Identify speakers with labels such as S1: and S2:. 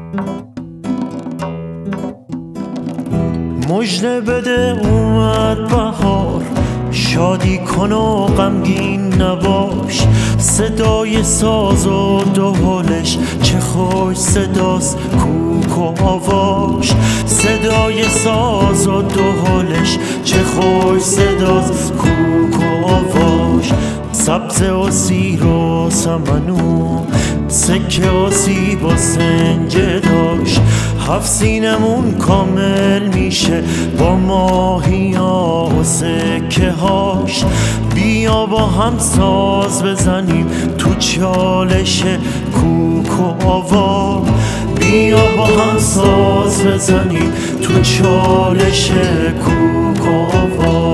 S1: مژده بده اومد بهار، شادی کن و غمگین نباش. صدای ساز و دهلش چه خوش صداست، کوک و آواش. صدای ساز و دهلش چه خوش صداست، کوک و آواش. سبزه و سیر و سمنو، سکه و سیب و سنجه داشت. 7 سینمون کامل میشه با ماهیا و سکه هاش. بیا با هم ساز بزنیم تو چالش کوک و آوا. بیا با هم ساز بزنیم تو چالش کوک و آوا.